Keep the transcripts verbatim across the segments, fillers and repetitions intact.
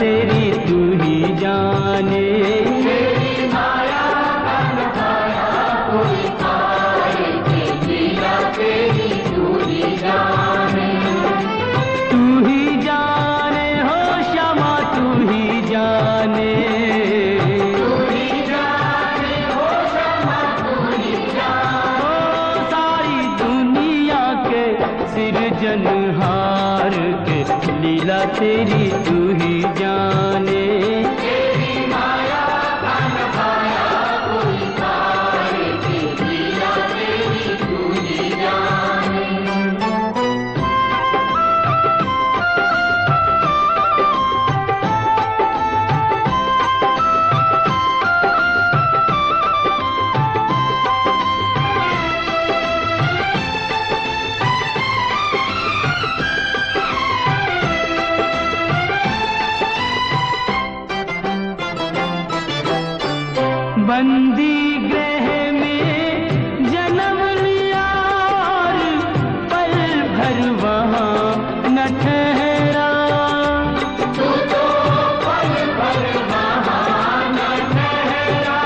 तेरी तू ही जाने। तेरी माया का न पाया कोई पाए के लीला तेरी तू ही जाने। तू ही जाने हो श्यामा तू ही जाने। तू ही जाने हो श्यामा तू ही जाने। ओ सारी दुनिया के सिरजनहार के लीला तेरी तू ही जाने। तेरी माया का न पाया कोई पाए के लीला तेरी तू ही जाने। बंदी गृह में जन्म लिया और पल भर वहाँ न ठहरा। तू तो पल भर वहाँ न ठहरा।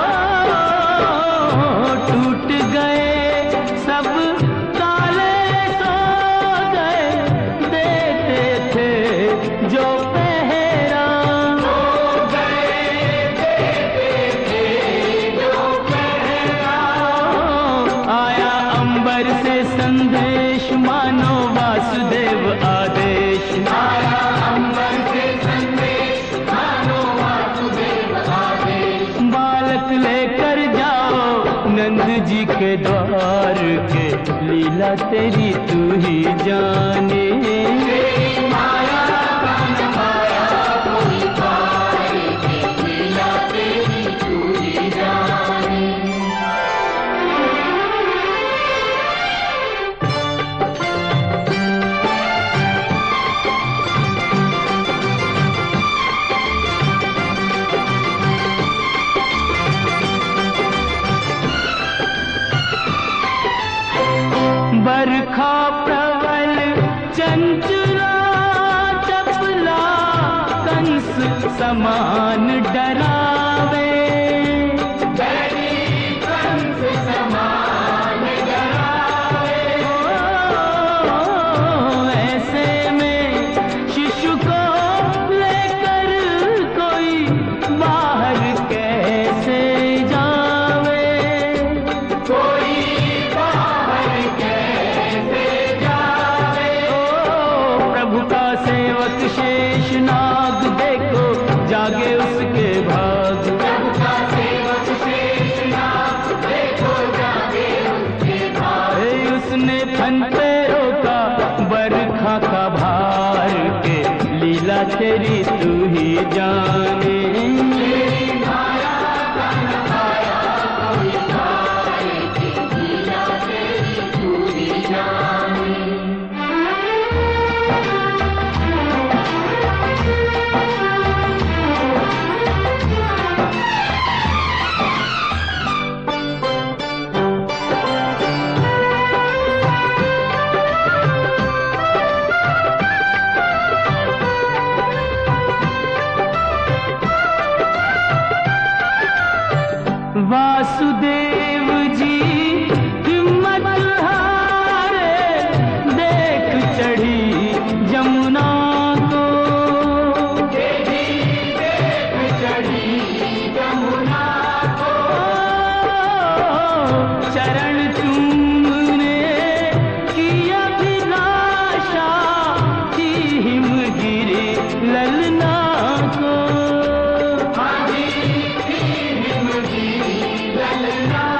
ओ, टूट गए सब ताले सौदे देते थे जो पहरा। हो गए देते थे जो पहरा। आया अंबर से संदेश मानो वासुदेव आदेश। आया अंबर से संदेश मानो वासुदेव आदेश। बालक लेकर जाओ नंद जी के द्वार के लीला तेरी तू ही जाने। तेरी माया का न पाया कोई पाए के लीला तेरी तू ही जाने। बरखा प्रबल चंचला चपला कंस समान डरावे। बैरी कंस समान डरावे। ओ, ऐसे में शिशु को लेकर कोई बाहर कैसे जावे। कोई बाहर कैसे जावे। ओ, प्रभु का सेवक शेषनाग देखो जागे उसके भाग। प्रभु का सेवक शेषनाग देखो जागे उसके भाग। ए, उसने फन पे रोका बरखा का भार के लीला तेरी तू ही जाने। तेरी माया का न पाया कोई पाए के लीला तेरी तू ही जाने। वासुदेव जी हिम्मत हारे देख चढ़ी जमुना को। तेरी देख चढ़ी जमुना को। चरण चूमने की अभिलाषा थी हिमगिरी ललना को। हाजी थी हिमगिरी ललना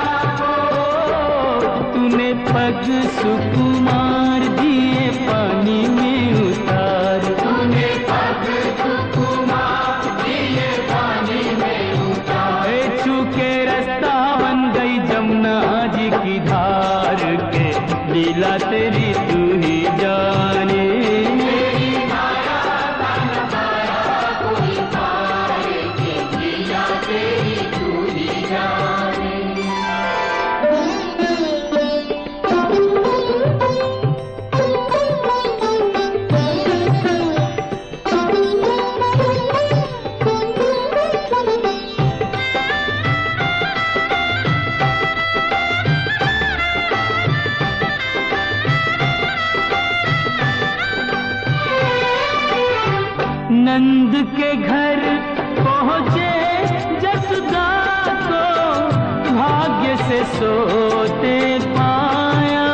के घर पहुँचे जसदा को भाग्य से सोते पाया।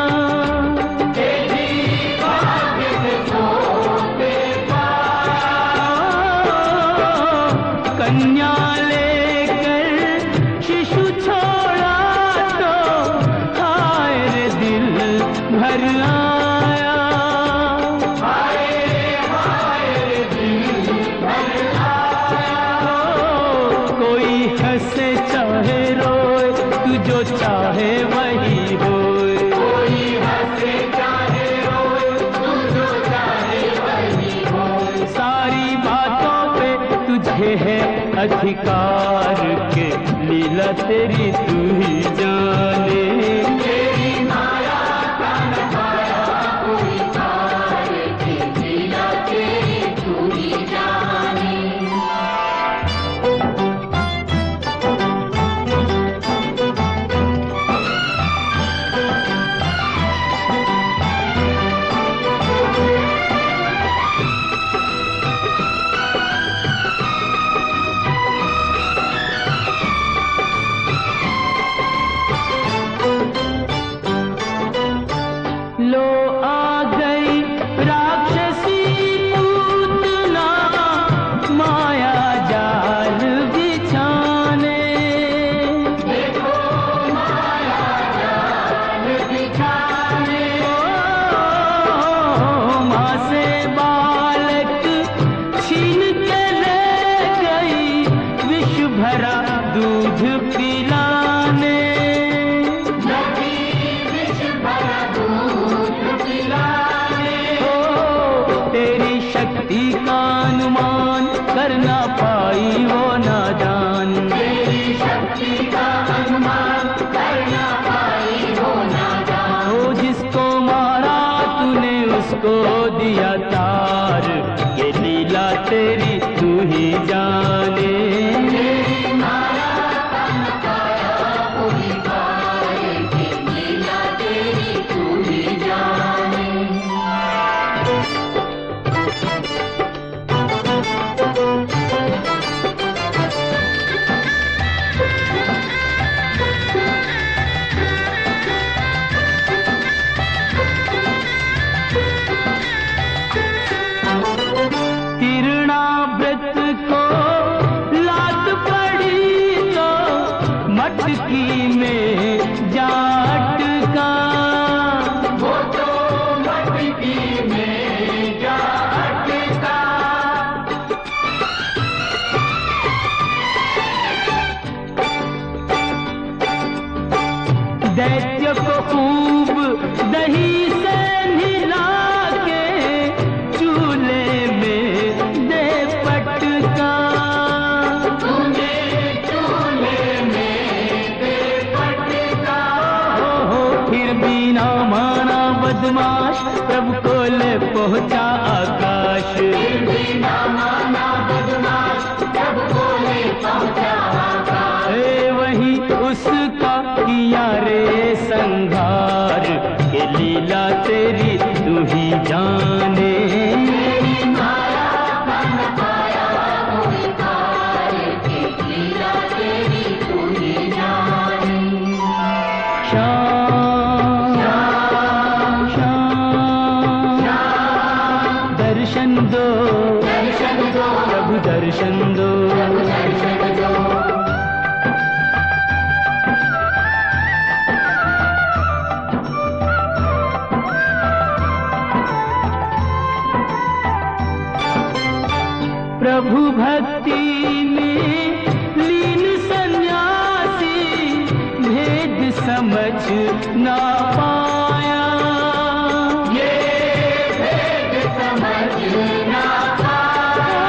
भाग्य से सोते पाया। कन्या लेकर शिशु छोड़ा तो हाय रे दिल भर आया। हाय हाय रे दिल भर आया। कोई हंसे चाहे रोए तू जो चाहे वही होए। कोई हंसे चाहे रोए तू जो चाहे वही होए। सारी बातों पे तुझे है अधिकार के लीला तेरी तू ही जाने। तेरी माया का नभाया कोई पार की लीला तेरी तू ही जाने। लो आ गई राक्षसी पूतना माया जाल बिछाने। देखो माया जाल बिछाने। ओ, माँ से बालक छीन के ले गई विष भरा दूध पिलाने। नदी विष भरा दूध पिलाने। ओ, तेरी शक्ति का अनुमान कर ना पाई वो नादान। तेरी शक्ति का अनुमान करना पाई हो नादान। ओ, जिसको मारा तूने उसको दिया तार ये लीला तेरी तू ही जाने। तेरी माया का नभाया कोई पार की लीला तेरी तू ही जाने। तिरणाव्रत को लात पड़ी तो मटकी में जाट का। वो तो मटकी में जा अटका। दैत्य को खूब दही से मिला के चूल्हे में दे पटका। तूने चूल्हे में दे पटका। हो फिर भी ना माना बदमाश प्रभु को ले पहुंचा आकाश। फिर भी ना माना बदमाश जब बोले पहुंचा आकाश। ए वही उसका किया रे संघार के लीला तेरी तू ही जाने। तेरी माया का नभाया कोई पार की लीला तेरी तू ही जाने। श्याम श्याम दर्शन दो दर्शन दो प्रभु दर्शन दो। दर्शन दो। प्रभु भक्ति में लीन सन्यासी भेद समझ ना पाया। ये भेद समझ ना पाया।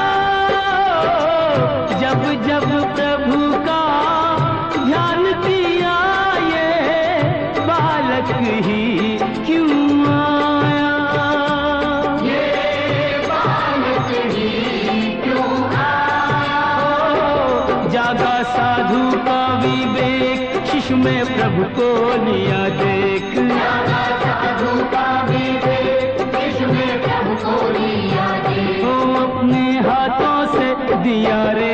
जब जब प्रभु का ध्यान दिया ये बालक ही क्यों आया। ये बालक ही क्यों आया। जागा साधु का विवेक शिशु में प्रभु को लिया देख। जागा साधु का विवेक शिशु में प्रभु को लिया देख। वो अपने हाथों से दिया रे